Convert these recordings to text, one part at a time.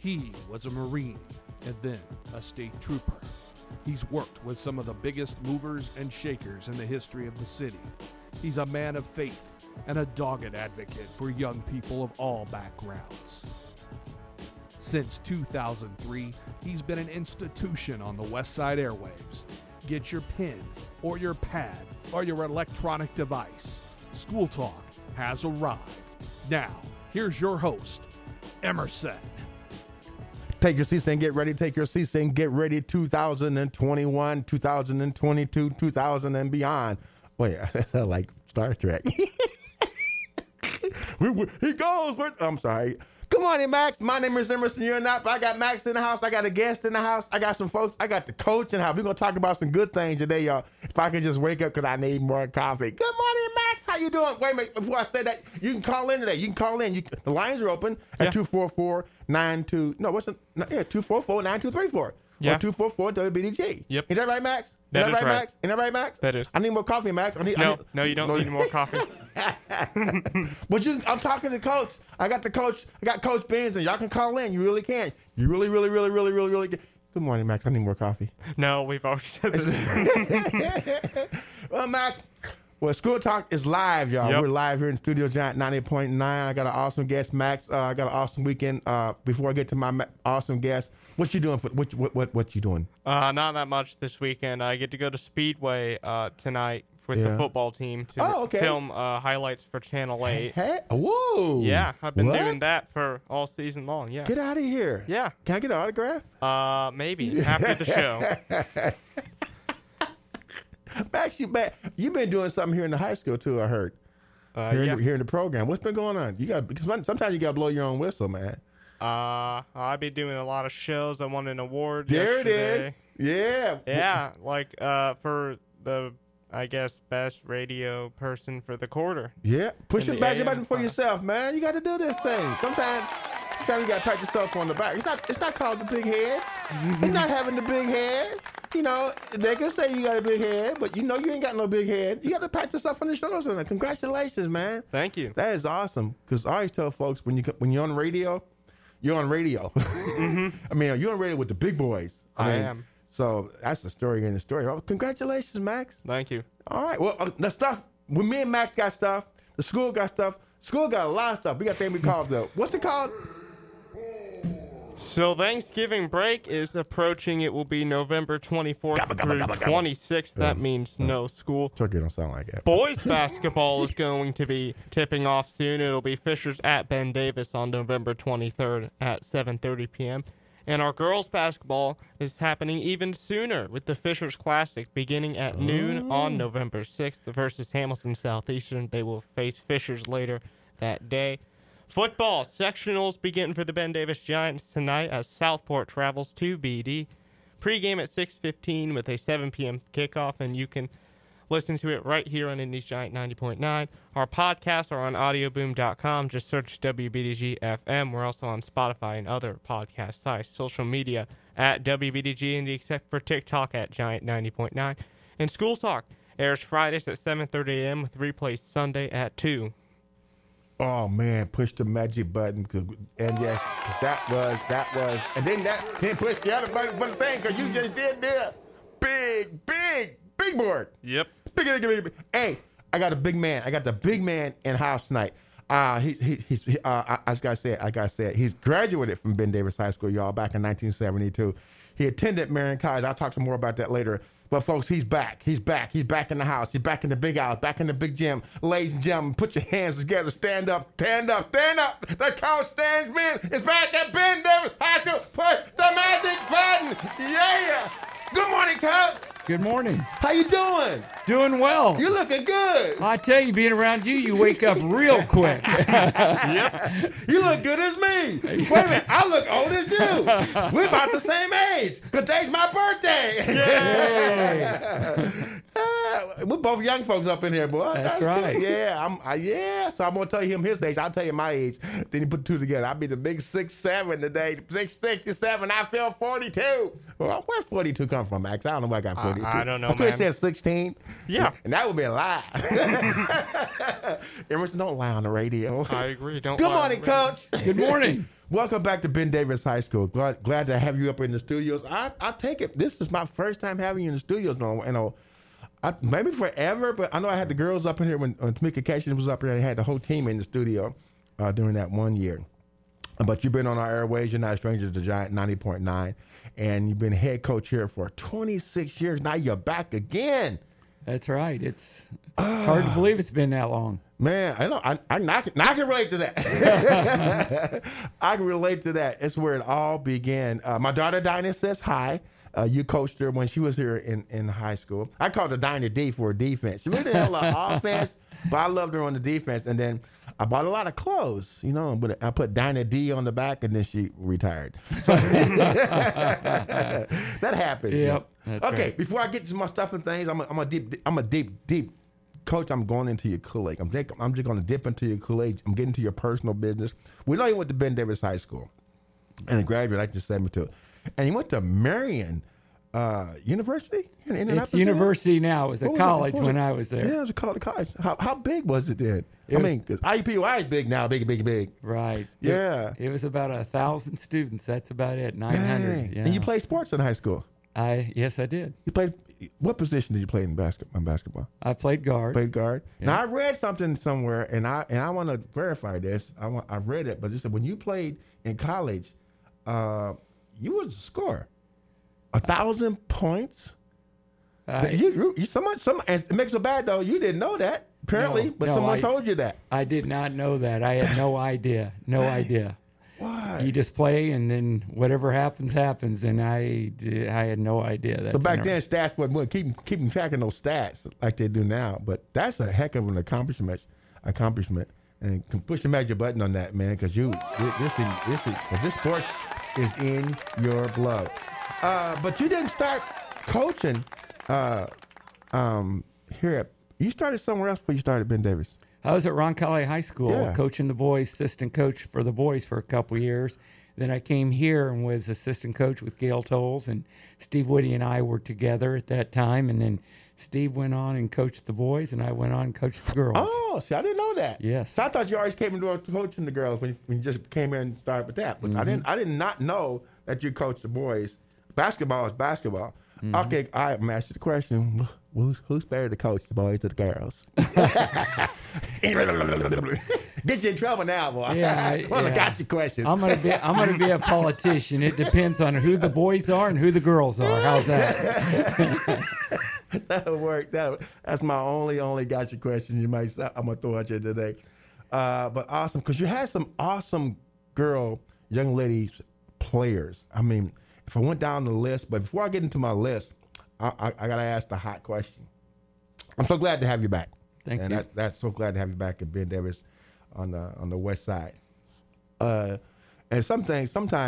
He was a Marine and then a state trooper. He's worked with some of the biggest movers and shakers in the history of the city. He's a man of faith and a dogged advocate for young people of all backgrounds. Since 2003, he's been an institution on the West Side airwaves. Get your pen or your pad or your electronic device. School Talk has arrived. Now, here's your host, Emerson. Take your seats and get ready. Take your seats and get ready. 2021, 2022, 2000 and beyond. Wait, that sounds like Star Trek. He goes. I'm sorry. Good morning, Max. My name is Emerson. You're not, but I got Max in the house. I got a guest in the house. I got some folks. I got the coach in the house. We're going to talk about some good things today, y'all. If I can just wake up because I need more coffee. Good morning, Max. How you doing? Wait a minute. Before I say that, you can call in today. You can call in. The lines are open at 244-9234. Yeah. Or 244-WBDG. Yep. Is that right, Max? That is right. Max? Is that right, Max? That is. I need more coffee, Max. No, you don't need more coffee. But I'm talking to Coach. I got Coach Benz, and y'all can call in. You really can. You really can. Good morning, Max. I need more coffee. No, we've already said this. Well, Max. Well, School Talk is live, y'all. Yep. We're live here in Studio Giant 90.9. I got an awesome guest, Max. I got an awesome weekend. Before I get to my awesome guest, what you doing? What you doing? Not that much this weekend. I get to go to Speedway tonight with the football team to film highlights for Channel 8. Hey, whoa! Yeah, I've been doing that for all season long. Yeah. Get out of here. Yeah. Can I get an autograph? Maybe after the show. Max, you've been doing something here in the high school too. I heard. Here in the program. What's been going on? Because sometimes you got to blow your own whistle, man. I've been doing a lot of shows. I won an award There yesterday. it is. Yeah. Yeah, like for the, I guess, best radio person for the quarter. Yeah. Push In your the badge AM button for class. yourself, man. You got to do this thing. Sometimes you got to pat yourself on the back. It's not called the big head. It's not having the big head. You know, they can say you got a big head, but you know you ain't got no big head. You got to pat yourself on the shoulders. And congratulations, man. Thank you. That is awesome. Because I always tell folks when you're on radio, you're on radio. Mm-hmm. I mean, you're on radio with the big boys. I am. So that's the story in the story. Oh, congratulations, Max. Thank you. All right. Well, the stuff, when me and Max got stuff, the school got stuff. School got a lot of stuff. We got things we call what's it called? So Thanksgiving break is approaching. It will be November 24th through 26th. That means no school. Turkey don't sound like that. Boys basketball is going to be tipping off soon. It'll be Fishers at Ben Davis on November 23rd at 7:30 p.m. And our girls basketball is happening even sooner with the Fishers Classic beginning at noon on November 6th versus Hamilton Southeastern. They will face Fishers later that day. Football sectionals begin for the Ben Davis Giants tonight as Southport travels to BD. Pre-game at 6:15 with a 7 p.m. kickoff, and you can listen to it right here on Indies Giant 90.9. Our podcasts are on audioboom.com. Just search WBDG FM. We're also on Spotify and other podcast sites. Social media at WBDG Indy, except for TikTok at Giant 90.9. And School Talk airs Fridays at 7:30 a.m. with replays Sunday at 2. Oh man, push the magic button, and yes, that was, and then push the other button for the thing, because you just did there. Big board. Yep. Big. Hey, I got a big man. I got the big man in house tonight. I just gotta say it. He's graduated from Ben Davis High School, y'all, back in 1972. He attended Marion College. I'll talk some more about that later. But folks, he's back. He's back in the house. He's back in the big house, back in the big gym. Ladies and gentlemen, put your hands together. Stand up. The Coach Stansman is back at Ben Davis High School. Push the magic button. Yeah. Good morning, Coach. Good morning. How you doing? Doing well. You looking good. I tell you, being around you, you wake up real quick. Yep. You look good as me. Wait a minute, I look old as you. We're about the same age. Today's my birthday. We're both young folks up in here, boy. That's right. Good. Yeah, So I'm gonna tell him his age. I'll tell you my age. Then you put two together. I'll be the big 6'7" today. 6'67". I feel 42. Well, where's 42 come from, Max? I don't know where I got 42. I don't know, I could have man. said 16. Yeah. And that would be a lie. Emerson, don't lie on the radio. I agree. Don't Good lie. morning, Coach. Good morning. Welcome back to Ben Davis High School. Glad to have you up in the studios. I take it. This is my first time having you in the studios. Maybe forever, but I know I had the girls up in here when Tamika Cashin was up here. They had the whole team in the studio during that one year. But you've been on our airways. You're not a stranger to Giant 90.9. And you've been head coach here for 26 years. Now you're back again. That's right. It's hard to believe it's been that long. Man, I can relate to that. I can relate to that. It's where it all began. My daughter Dinah says hi. You coached her when she was here in high school. I called her Dinah D for her defense. She really didn't have a lot of offense, but I loved her on the defense. And then I bought a lot of clothes, but I put Dinah D on the back, and then she retired. So that happened. Yep. Okay, right. Before I get to my stuff and things, I'm a deep coach. I'm going into your Kool-Aid. I'm just going to dip into your Kool-Aid. I'm getting to your personal business. We know you went to Ben Davis High School, and a graduate, like you said, me too. And you went to Marion University in Indianapolis. It's university now. It was a college when I was there. Yeah, it was a college. How big was it then? Because IUPUI is big now, big. Right. Yeah. It was about 1,000 students. That's about it. 900. Yeah. And you played sports in high school. Yes, I did. You played. What position did you play in basketball? I played guard. Played guard. Yeah. Now I read something somewhere, and I want to verify this. I've read it, but it said when you played in college, you was a scorer. 1,000 points. You it makes it bad though. You didn't know that apparently, but someone told you that. I did not know that. I had no idea. No idea. Why? You just play, and then whatever happens, and I had no idea. That's so back then, stats wasn't keeping track of those stats like they do now. But that's a heck of an accomplishment, and can push the magic button on that, man, because this sport is in your blood. But you didn't start coaching here. You started somewhere else before you started Ben Davis. I was at Roncalli High School coaching the boys, assistant coach for the boys for a couple years. Then I came here and was assistant coach with Gail Tolles, and Steve Woody and I were together at that time. And then Steve went on and coached the boys, and I went on and coached the girls. Oh, see, I didn't know that. Yes. So I thought you always came into coaching the girls when you just came in and started with that. But I did not know that you coached the boys. Basketball is basketball. Mm-hmm. Okay, I'm going to ask you the question. Who's better to coach, the boys or the girls? Get you in trouble now, boy. Yeah, I got your questions. I'm gonna be a politician. It depends on who the boys are and who the girls are. How's that? That'll work. That's my only got your question. You might. I'm gonna throw at you today. But awesome, because you had some awesome young ladies players. I mean, if I went down the list, but before I get into my list, I gotta ask the hot question. I'm so glad to have you back. Thank you. That's so glad to have you back at Ben Davis on the west side. And sometimes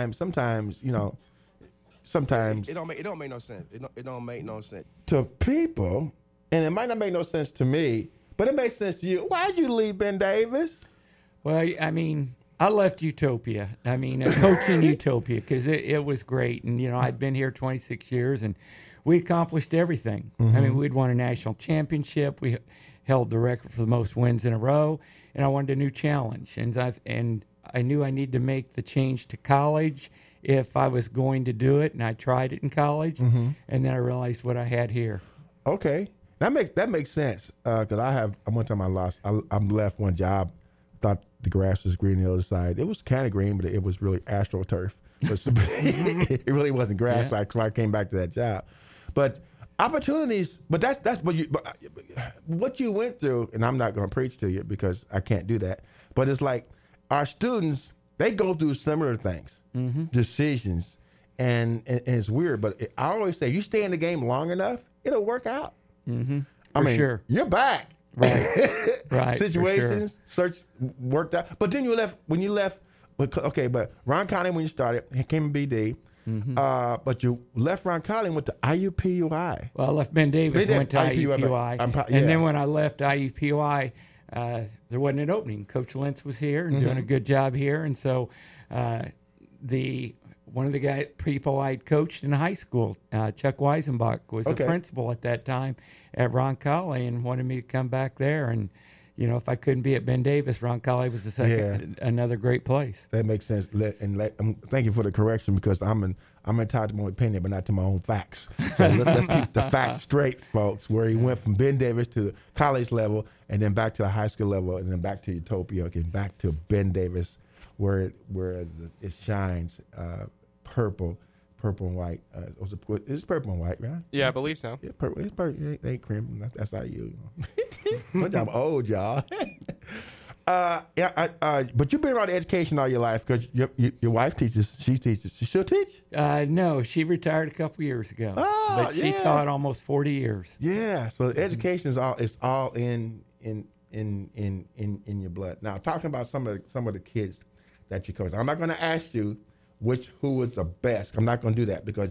it don't make no sense. It don't make no sense to people, and it might not make no sense to me, but it makes sense to you. Why'd you leave Ben Davis? Well, I mean, I left Utopia. I mean, coaching Utopia because it was great, and I'd been here 26 years, and we accomplished everything. Mm-hmm. I mean, we'd won a national championship. We held the record for the most wins in a row, and I wanted a new challenge. And I knew I needed to make the change to college if I was going to do it, and I tried it in college, and then I realized what I had here. Okay, that makes sense. Because one time I left one job, thought the grass was green on the other side. It was kind of green, but it was really AstroTurf. It really wasn't grass. Yeah. So I came back to that job. But opportunities, but that's what you went through, and I'm not going to preach to you because I can't do that. But it's like our students, they go through similar things, decisions, and it's weird. But I always say, you stay in the game long enough, it'll work out. Mm-hmm. I mean, sure. You're back. Right. Right. Situations, search worked out. But then when you left, but Ron County, when you started, he came to BD. Mm-hmm. But you left Roncalli and went to IUPUI. Well, I left Ben Davis and went to IUPUI. And then when I left IUPUI, there wasn't an opening. Coach Lentz was here and doing a good job here. And so one of the people I'd coached in high school, Chuck Weisenbach, was the principal at that time at Roncalli and wanted me to come back there. And if I couldn't be at Ben Davis, Roncalli was the second, another great place. That makes sense. Thank you for the correction, because I'm entitled to my opinion, but not to my own facts. So let's keep the facts straight, folks. Where he went from Ben Davis to the college level, and then back to the high school level, and then back to Utopia, and back to Ben Davis, where it shines purple and white. It's purple and white, right? Yeah, I believe so. Yeah, purple. It's purple. It ain't cream. That's how you. I'm old, y'all. But you've been around education all your life, because your wife teaches. She teaches. She still teach? No, she retired a couple years ago. Oh, but she taught almost 40 years. Yeah. So education is all in your blood. Now, talking about some of the kids that you coach, I'm not going to ask you who was the best. I'm not going to do that, because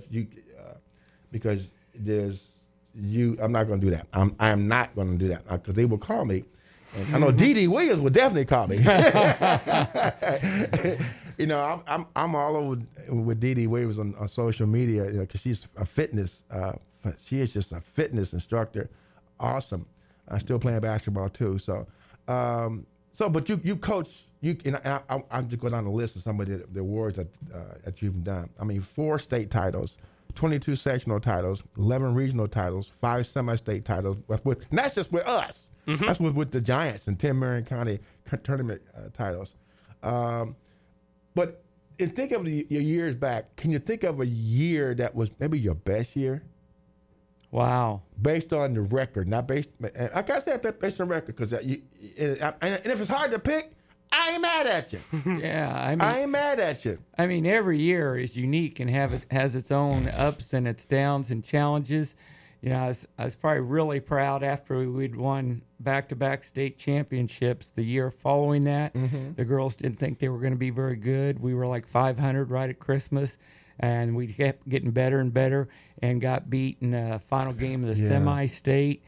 I'm not going to do that. I am not going to do that, because they will call me. And I know D.D. Williams would definitely call me. I'm all over with D.D. Williams on social media, because she's a fitness. She is just a fitness instructor. Awesome. I'm still playing basketball too. So, but you coach. I'll just go down the list of some of the awards that you've done. I mean, 4 state titles, 22 sectional titles, 11 regional titles, 5 semi-state titles. And that's just with us. Mm-hmm. That's with the Giants and 10 Marion County tournament titles. But think of your years back. Can you think of a year that was maybe your best year? Wow. Based on the record, not based. Like I said, based on the record, because and if it's hard to pick, I ain't mad at you. Yeah, I ain't mad at you. I mean, every year is unique and has its own ups and its downs and challenges. I was probably really proud after we'd won back-to-back state championships the year following that. Mm-hmm. The girls didn't think they were going to be very good. We were like 500 right at Christmas, and we kept getting better and better, and got beat in the final game of the semi-state,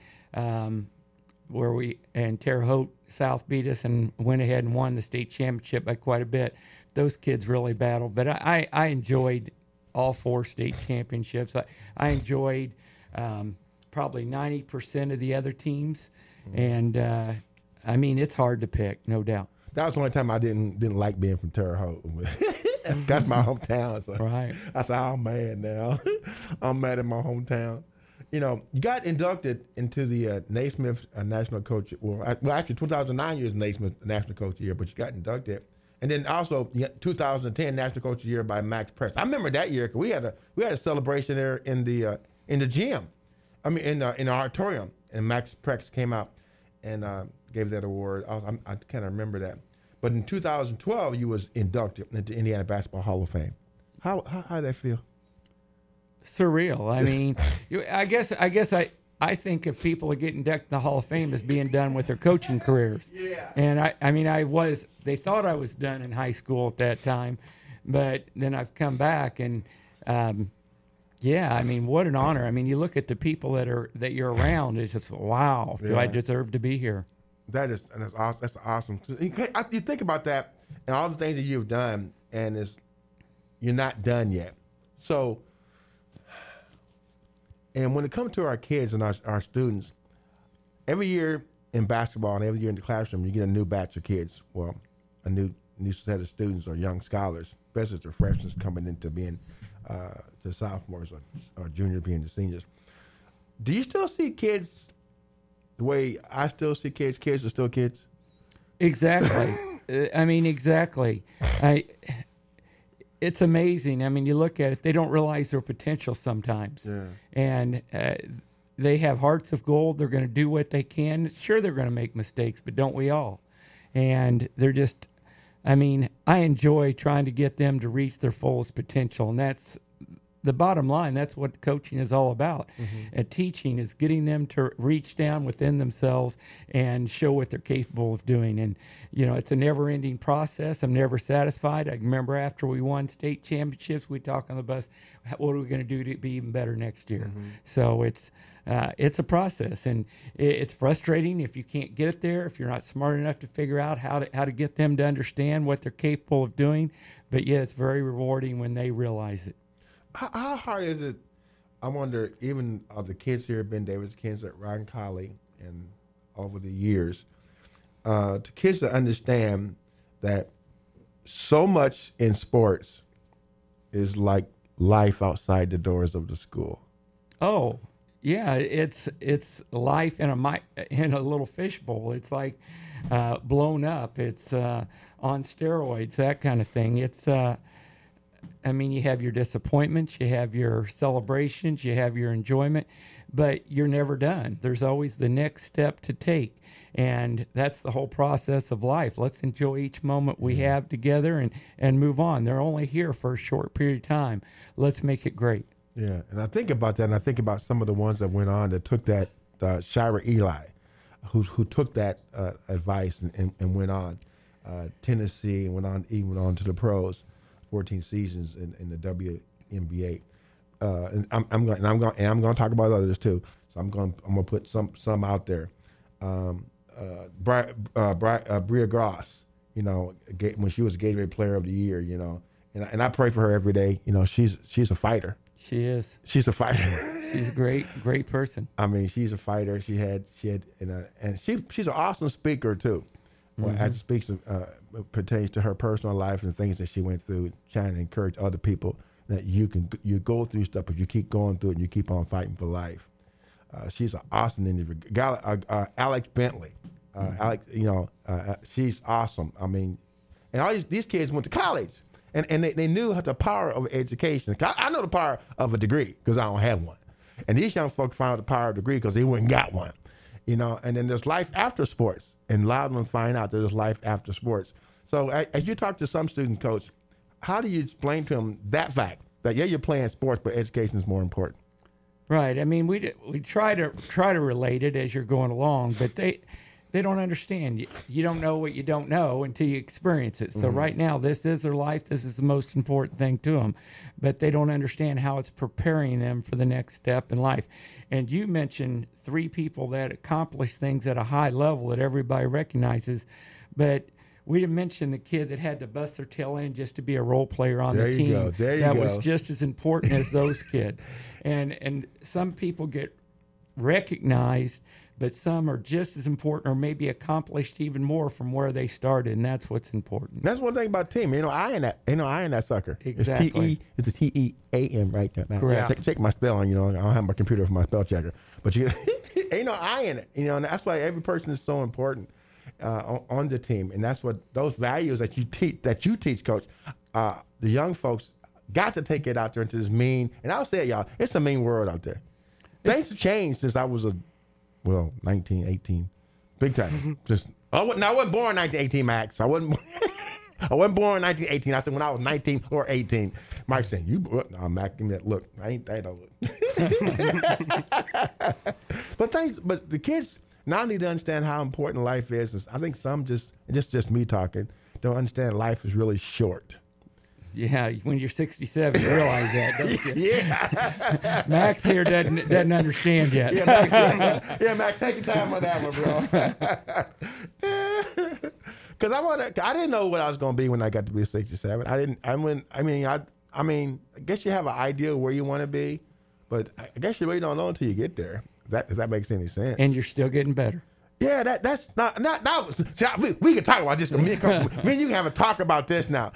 where Terre Haute South beat us and went ahead and won the state championship by quite a bit. Those kids really battled, but I enjoyed all 4 state championships. I enjoyed probably 90% of the other teams, and I mean, it's hard to pick, no doubt. That was the only time I didn't like being from Terre Haute. That's my hometown. So right. I said, I'm mad now. I'm mad at my hometown. You got inducted into the Naismith National Coach. Well, actually, 2009 you was Naismith National Coach of the Year, but you got inducted. And then also, you got 2010 National Coach of the Year by Max Press. I remember that year, because we had a celebration there in the gym. I mean, in the auditorium, and Max Prex came out and gave that award. I kind of remember that. But in 2012, you was inducted into Indiana Basketball Hall of Fame. How did that feel? Surreal. I mean, I guess I think if people are getting inducted in the Hall of Fame as being done with their coaching careers. Yeah. And I mean, they thought I was done in high school at that time, but then I've come back and. Yeah, I mean, what an honor. I mean, you look at the people that you're around, it's just, wow, do I deserve to be here? That's awesome. That's awesome. You think about that and all the things that you've done, and you're not done yet. So, and when it comes to our kids and our students, every year in basketball and every year in the classroom, you get a new batch of kids. Well, a new set of students or young scholars, especially the freshmen coming into being to sophomores or juniors being the seniors. Do you still see kids the way I still see kids? Kids are still kids? Exactly. I mean, exactly. It's amazing. I mean, you look at it, they don't realize their potential sometimes. Yeah. And they have hearts of gold. They're going to do what they can. Sure, they're going to make mistakes, but don't we all? And they're just... I mean, I enjoy trying to get them to reach their fullest potential, and that's the bottom line. That's what coaching is all about. Mm-hmm. And teaching is getting them to reach down within themselves and show what they're capable of doing. And, it's a never-ending process. I'm never satisfied. I remember after we won state championships, we'd talk on the bus, what are we going to do to be even better next year? Mm-hmm. So it's a process, and it's frustrating if you can't get it there, if you're not smart enough to figure out how to get them to understand what they're capable of doing. But yeah, it's very rewarding when they realize it. How hard is it? I wonder, even the kids here at Ben Davis, kids at Roncalli, and over the years, to kids to understand that so much in sports is like life outside the doors of the school. Oh, yeah, it's life in a little fishbowl. It's like blown up. It's on steroids, that kind of thing. It's I mean, you have your disappointments, you have your celebrations, you have your enjoyment, but you're never done. There's always the next step to take. And that's the whole process of life. Let's enjoy each moment we have together and move on. They're only here for a short period of time. Let's make it great. Yeah, and I think about that, and I think about some of the ones that went on that took that, Shira Eli, who took that advice and went on. Tennessee and went on to the pros, 14 seasons in the WNBA. And I'm going to talk about others too. So I'm going to put some out there. Bria Gross, when she was Gatorade Player of the Year, and I pray for her every day. She's a fighter. She is. She's a fighter. She's a great person. I mean, she's a fighter. She's an awesome speaker too. Well, as it speaks pertains to her personal life and the things that she went through, trying to encourage other people that you go through stuff, but you keep going through it and you keep on fighting for life. She's an awesome individual. Alex Bentley, she's awesome. I mean, and all these kids went to college, and they knew the power of education. I know the power of a degree because I don't have one, and these young folks found the power of a degree because they went and got one. And then there's life after sports, and a lot of them find out there's life after sports. So as you talk to some student coach, how do you explain to them that fact that you're playing sports, but education is more important? Right. I mean, we try to relate it as you're going along, but they don't understand. You don't know what you don't know until you experience it. So right now, this is their life. This is the most important thing to them, but they don't understand how it's preparing them for the next step in life. And you mentioned 3 people that accomplish things at a high level that everybody recognizes, but we didn't mention the kid that had to bust their tail in just to be a role player on the team. That was just as important as those kids. And some people get recognized, but some are just as important or maybe accomplished even more from where they started, and that's what's important. That's one thing about team. I in that sucker. Exactly. It's TEAM right there. Man. Correct. Check my spelling. I don't have my computer for my spell checker, but I in it. And that's why every person is so important on the team, and that's what those values that you teach, Coach. The young folks got to take it out there into this mean. And I'll say it, y'all. It's a mean world out there. Things have changed since I was 19, 18. Big time. I wasn't born in 1918, Max. I wasn't born in 1918. I said when I was 19 or 18. Mike said, Mac, give me that look. I ain't that old. But the kids now need to understand how important life is. I think some just me talking, don't understand life is really short. Yeah, when you're 67, you realize that, don't you? Yeah. Max here doesn't understand yet. Max, take your time on that one, bro. Because I didn't know what I was going to be when I got to be 67. I guess you have an idea of where you want to be, but I guess you really don't know until you get there. If that makes any sense. And you're still getting better. Yeah, that's not. See, we can talk about this. Me and you can have a talk about this now.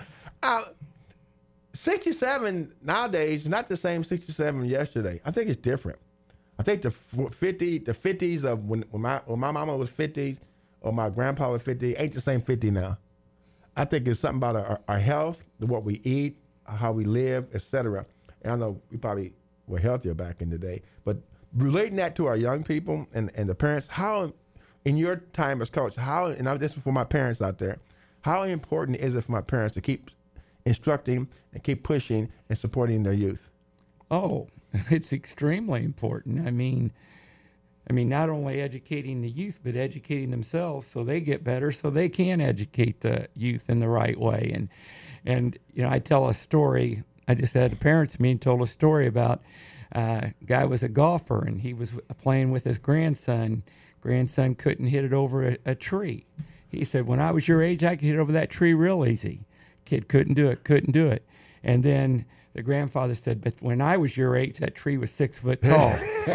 67 nowadays is not the same 67 yesterday. I think it's different. I think the 50s of when my mama was 50 or my grandpa was 50 ain't the same 50 now. I think it's something about our health, what we eat, how we live, etc. And I know we probably were healthier back in the day, but relating that to our young people and the parents, how in your time as coach, and this is for my parents out there, how important is it for my parents to keep instructing and keep pushing and supporting their youth? Oh, it's extremely important. I mean, not only educating the youth, but educating themselves so they get better, so they can educate the youth in the right way. And I tell a story. I just had a parents' meeting, told a story about a guy was a golfer, and he was playing with his grandson. Grandson couldn't hit it over a tree. He said, when I was your age, I could hit over that tree real easy. Kid couldn't do it. And then the grandfather said, but when I was your age, that tree was 6 foot tall.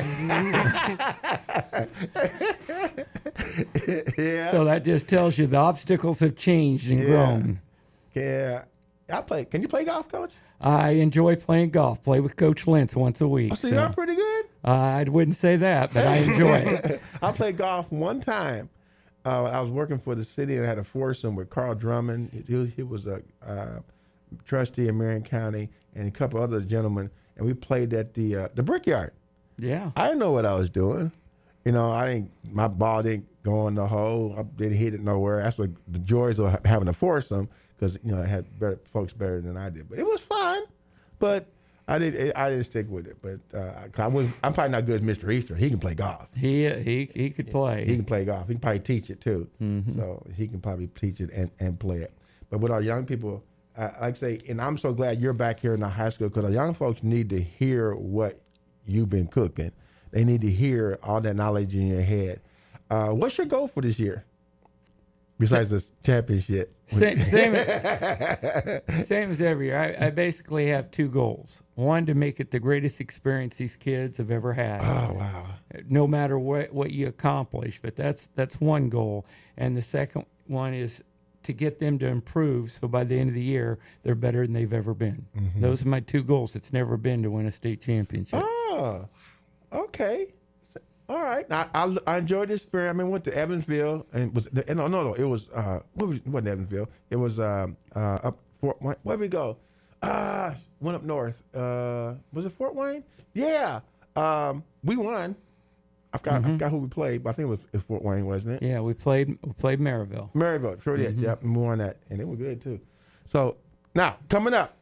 Yeah. So that just tells you the obstacles have changed and grown. Yeah. Can you play golf, Coach? I enjoy playing golf. Play with Coach Lentz once a week. Oh, so you're pretty good? I wouldn't say that, but I enjoy it. I played golf one time. I was working for the city and I had a foursome with Carl Drummond. He was a trustee in Marion County and a couple other gentlemen, and we played at the Brickyard. Yeah. I didn't know what I was doing. You know, my ball didn't go in the hole. I didn't hit it nowhere. That's what the joys of having a foursome, because I had folks better than I did. But it was fun. But I didn't stick with it. But I'm probably not good as Mr. Easter. He can play golf. He could play. He can play golf. He can probably teach it too. Mm-hmm. So he can probably teach it and play it. But with our young people, like I say, and I'm so glad you're back here in the high school, because our young folks need to hear what you've been cooking. They need to hear all that knowledge in your head. What's your goal for this year? Besides this championship. Same as every year. I basically have 2 goals. One, to make it the greatest experience these kids have ever had. Oh, wow. No matter what you accomplish, but that's one goal. And the second one is to get them to improve, so by the end of the year, they're better than they've ever been. Mm-hmm. Those are my 2 goals. It's never been to win a state championship. Oh, okay. All right. I enjoyed this experience. I mean, went to Evansville, and it was it wasn't Evansville. It was up Fort Wayne. Where'd we go? Went up north. Was it Fort Wayne? Yeah. We won. I forgot who we played, but I think it was Fort Wayne, wasn't it? Yeah, we played Maryville. Maryville, sure did. Yep, and we won that, and it was good too. So now coming up,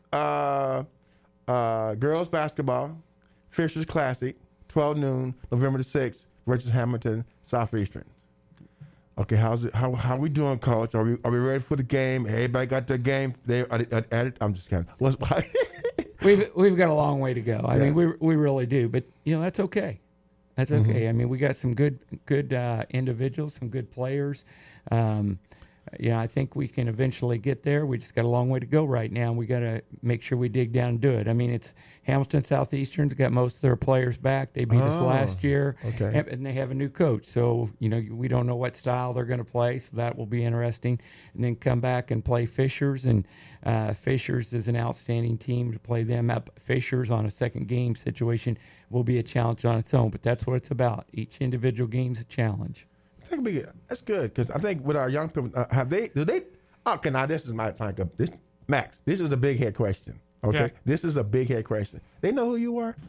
girls basketball, Fisher's Classic. 12 noon, November the 6th, versus Hamilton Southeastern. Okay, how's it? How we doing, Coach? Are we ready for the game? Everybody got their game? I'm just kidding. We've got a long way to go. I mean, we really do, but that's okay. That's okay. Mm-hmm. I mean, we got some good individuals, some good players. I think we can eventually get there. We just got a long way to go right now. We got to make sure we dig down and do it. I mean, it's Hamilton Southeastern's got most of their players back. They beat us last year, and they have a new coach. So, we don't know what style they're going to play, so that will be interesting. And then come back and play Fishers, and Fishers is an outstanding team to play them up. Fishers on a second game situation will be a challenge on its own, but that's what it's about. Each individual game's a challenge. That's good, because I think with our young people, okay, now this is my time. Max, this is a big head question. Okay, yeah. This is a big head question. They know who you are.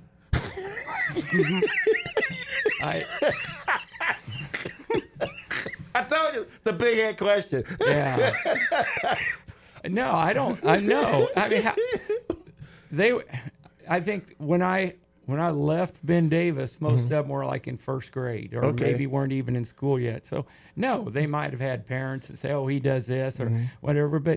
I told you the big head question. Yeah. No, I don't. I know. I mean, I think when I left Ben Davis, most of them were like in first grade, or maybe weren't even in school yet. So no, they might have had parents that say, "Oh, he does this" or whatever. But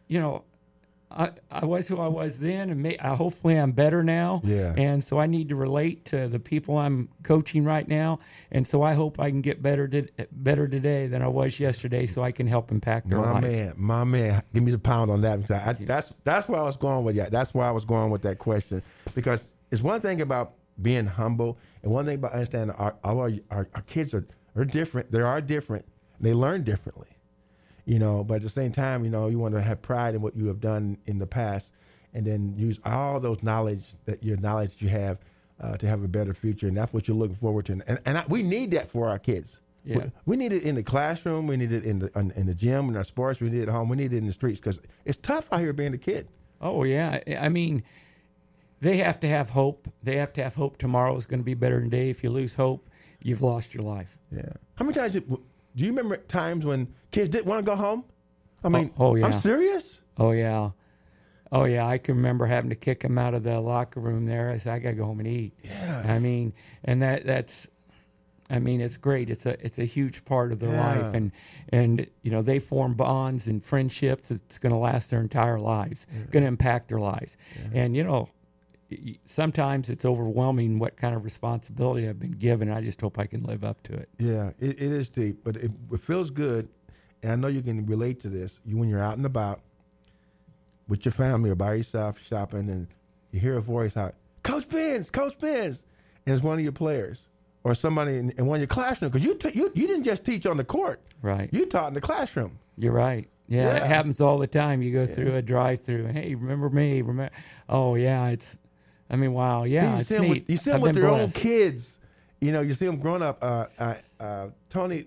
I was who I was then, and hopefully I'm better now. Yeah. And so I need to relate to the people I'm coaching right now, and so I hope I can get better today than I was yesterday, so I can help impact their lives. My man, give me the pound on that. That's where I was going with that. That's where I was going with that question, because it's one thing about being humble, and one thing about understanding our kids are different. They are different. They learn differently. But at the same time, you want to have pride in what you have done in the past, and then use all those knowledge that you have to have a better future, and that's what you're looking forward to. And we need that for our kids. Yeah. We need it in the classroom. We need it in the gym, in our sports. We need it at home. We need it in the streets, because it's tough out here being a kid. Oh yeah, I mean, they have to have hope. They have to have hope tomorrow is going to be better than today. If you lose hope, you've lost your life. Yeah. How many times do you remember times when kids didn't want to go home? I mean, oh yeah. I'm serious. Oh yeah. I can remember having to kick them out of the locker room there. I said, I got to go home and eat. Yeah. I mean, and that's it's great. It's a huge part of their life, and they form bonds and friendships that's going to last their entire lives, going to impact their lives. Yeah. And sometimes it's overwhelming what kind of responsibility I've been given. I just hope I can live up to it. Yeah, it is deep, but it feels good, and I know you can relate to this. When you're out and about, with your family or by yourself shopping, and you hear a voice out, Coach Benz, and it's one of your players or somebody in one of your classroom, because you didn't just teach on the court. Right. You taught in the classroom. You're right. Yeah, Yeah. it happens all the time. You go through a drive-through. Hey, remember me? Oh, yeah. Wow. Yeah, Then you it's see 'em neat. you see them I've with been their own blessed. kids. You see them growing up. Tony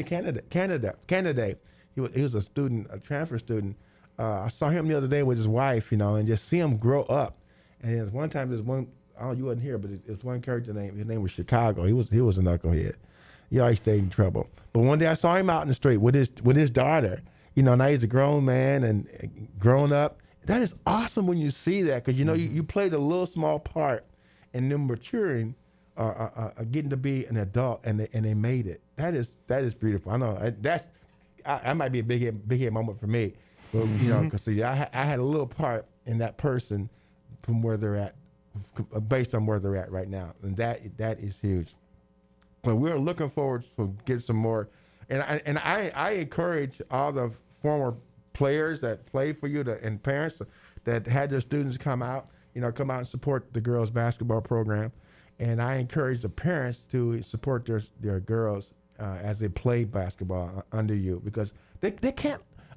Canada. He was a student, a transfer student. I saw him the other day with his wife, and just see him grow up. And there's one time, there's one. You wasn't here, but it was one character name. His name was Chicago. He was a knucklehead. He always stayed in trouble. But one day I saw him out in the street with his daughter. Now he's a grown man and grown up. That is awesome when you see that, because you played a little small part in them maturing, getting to be an adult, and they made it. That is beautiful. I know that might be a big hit moment for me, but, because I had a little part in that person from where they're at, based on where they're at right now, and that is huge. But we're looking forward to get some more, and I encourage all the former players that play for you and parents that had their students come out and support the girls basketball program. And I encourage the parents to support their girls as they play basketball under you, because they can't,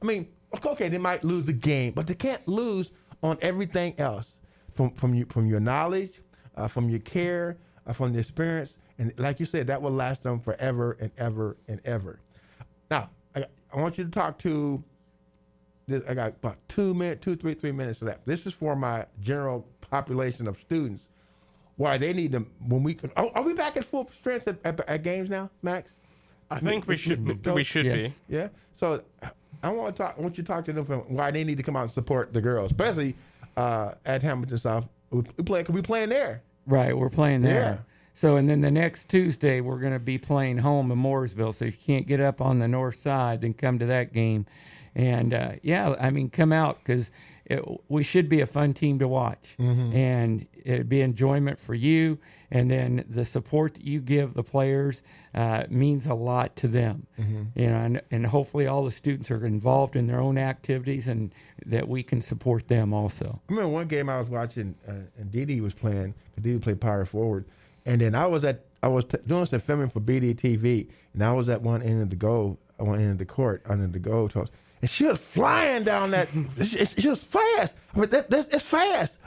okay, they might lose a game, but they can't lose on everything else from your knowledge, from your care, from the experience. And like you said, that will last them forever and ever and ever. Now, I want you to talk to this. I got about 3 minutes for that. This is for my general population of students. Why they need them when we are we back at full strength at games now, Max? I think we should be. Yes. Yeah. So I want you to talk to them for why they need to come out and support the girls, especially at Hamilton South. We playing there. Right, we're playing there. Yeah. So, and then the next Tuesday, we're going to be playing home in Mooresville. So if you can't get up on the north side, then come to that game. And, come out, because we should be a fun team to watch. Mm-hmm. And it'd be enjoyment for you. And then the support that you give the players means a lot to them. Mm-hmm. And hopefully all the students are involved in their own activities, and that we can support them also. I remember one game I was watching, and Didi was playing. Didi played power forward. And then I was doing some filming for BDTV, and I was at one end of the court, under the goal post, and she was flying down that. She was fast. It's fast.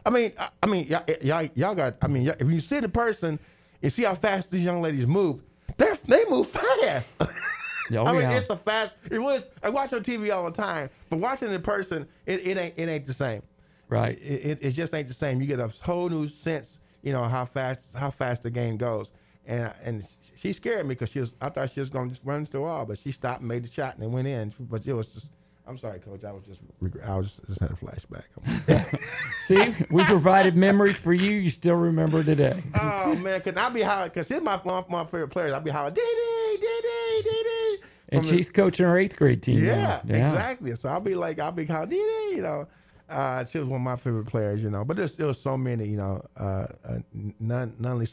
Y'all got. If you see the person and see how fast these young ladies move, they move fast. Oh, yeah. It's a fast. I watch on TV all the time, but watching it in person, it ain't the same. Right. It just ain't the same. You get a whole new sense. How fast the game goes, and she scared me, because I thought she was going to just run through all, but she stopped and made the shot and it went in. But it was just, I'm sorry, Coach, I just had a flashback. See, we provided memories for you. You still remember today. Oh man, because he's one of my favorite players. I'll be hollering, Didi. And she's coaching our 8th grade team. Yeah, now. exactly. So I'll be hollering, Didi. She was one of my favorite players, But there was so many, Nunley.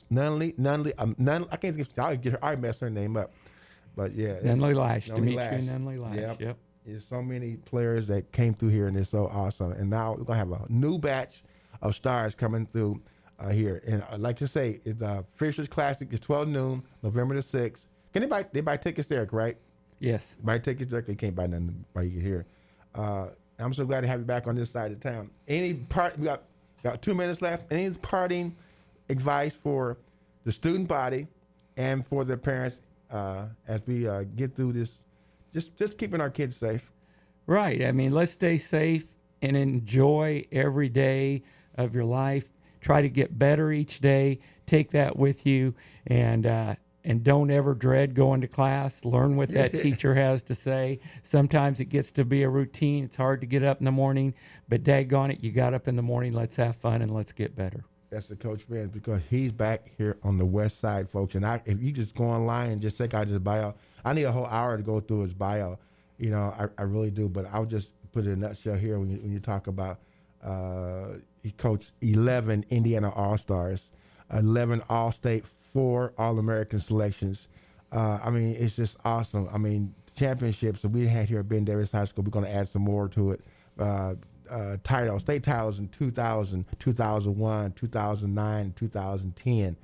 I can't think. I messed her name up, but yeah. Nunley Lash, Nunley Demetria Lash. Nunley Lash. Yep. There's so many players that came through here, and it's so awesome. And now we're gonna have a new batch of stars coming through here. And I'd like to say, it's Fisher's Classic is 12 noon, November the 6th. Can they buy tickets there, right? Yes. Buy tickets there. You can't buy nothing while you here. I'm so glad to have you back on this side of town. We got 2 minutes left. Any parting advice for the student body and for the parents as we get through this? Just keeping our kids safe. Right. Let's stay safe and enjoy every day of your life. Try to get better each day. Take that with you, and don't ever dread going to class. Learn what that teacher has to say. Sometimes it gets to be a routine. It's hard to get up in the morning, but daggone it, you got up in the morning. Let's have fun and let's get better. That's the Coach Benz, because he's back here on the west side, folks. And if you just go online and just check out his bio, I need a whole hour to go through his bio. I really do. But I'll just put it in a nutshell here when you talk about he coached 11 Indiana All-Stars, 11 All-State, 4 All-American selections. It's just awesome. Championships that we had here at Ben Davis High School, we're going to add some more to it. titles, state titles in 2000, 2001, 2009, 2010.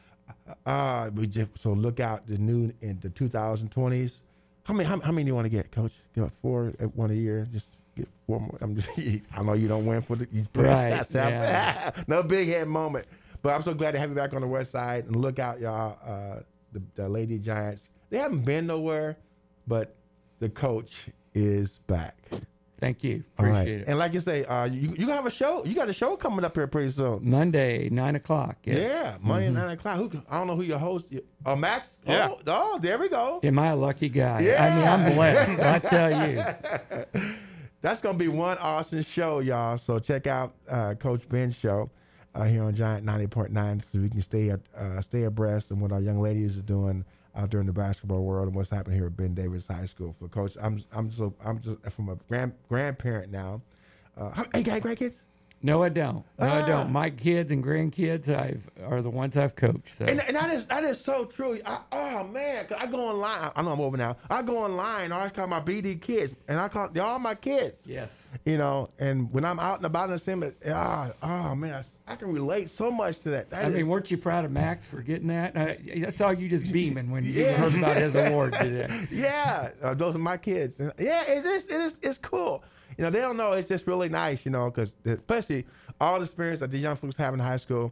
So look out the new in the 2020s. How many do you want to get, Coach? You know, 4 at one a year. Just get 4 more. I know you don't win for the right. Yeah. No big head moment. But I'm so glad to have you back on the West Side. And look out, y'all. The Lady Giants. They haven't been nowhere, but the coach is back. Thank you. All right. Appreciate it. And like you say, you have a show. You got a show coming up here pretty soon. Monday, 9:00. Yes. Yeah, Monday at 9 o'clock. I don't know who your host is. Oh, Max? Yeah. Oh, there we go. Am I a lucky guy? Yeah. I mean, I'm blessed. I tell you. That's going to be one awesome show, y'all. So check out Coach Ben's show here on Giant 90.9 so we can stay abreast of what our young ladies are doing out there in the basketball world and what's happening here at Ben Davis High School. For Coach, I'm just from a grandparent now. Hey, you got grandkids? No, I don't. My kids and grandkids are the ones I've coached. So. And that is so true. Man, 'cause I go online. I know I'm over now. I go online. I always call my BD kids, and I call they're all my kids. Yes. You know, and when I'm out and about and seeing it, man, I can relate so much to that. I mean, weren't you proud of Max for getting that? I saw you just beaming when you heard about his award today. Yeah, those are my kids. And yeah, it's cool. You know, they don't know. It's just really nice, you know, because especially all the experience that the young folks have in high school.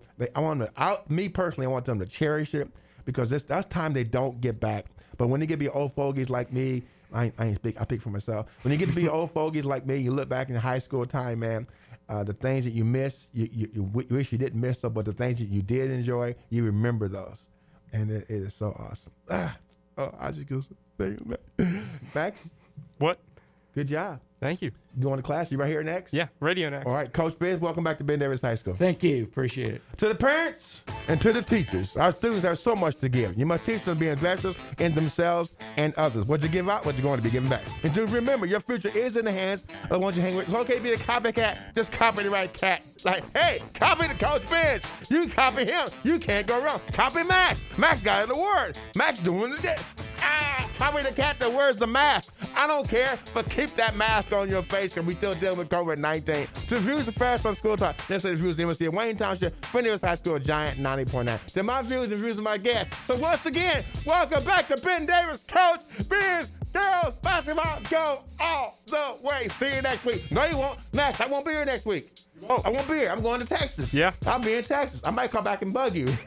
Me personally, I want them to cherish it because that's time they don't get back. But when they get to be old fogies like me, I speak for myself. When you get to be old fogies like me, you look back in high school time, man. The things that you miss, you wish you didn't miss them, but the things that you did enjoy, you remember those, and it is so awesome. I just go, thank you, man. Max, What? good job. Thank you. You going to class? You right here next? Yeah, radio next. All right, Coach Ben, welcome back to Ben Davis High School. Thank you. Appreciate it. To the parents and to the teachers, our students have so much to give. You must teach them to be investors in themselves and others. What you give out, what you're going to be giving back. And to remember, your future is in the hands of the ones you hang with. It's okay to be a copycat. Just copy the right cat. Like, hey, copy the Coach Ben. You copy him. You can't go wrong. Copy Max. Max got an award. Max doing the copy the cat that wears the mask. I don't care, but keep that mask on your face because we still dealing with COVID-19. To the views of Fast from School Talk, let's say the views of the University of Wayne Township, Ben Davis High School, Giant 90.9. To my views, the views of my guests. So once again, welcome back to Ben Davis, Coach Ben's Girls Basketball. Go all the way. See you next week. No, you won't. Max, I won't be here next week. Oh, I won't be here. I'm going to Texas. Yeah. I'll be in Texas. I might come back and bug you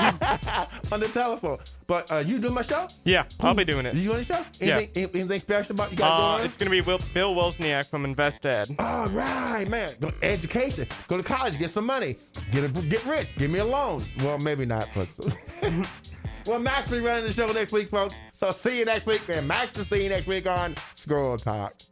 on the telephone. But you doing my show? Yeah, I'll be doing it. You doing the show? Yeah. Anything special about you got going on? It's going to be Bill Wozniak from InvestEd. All right, man. Go education. Go to college. Get some money. Get rich. Give me a loan. Well, maybe not. But well, Max will be running the show next week, folks. So see you next week. And Max will see you next week on School Talk.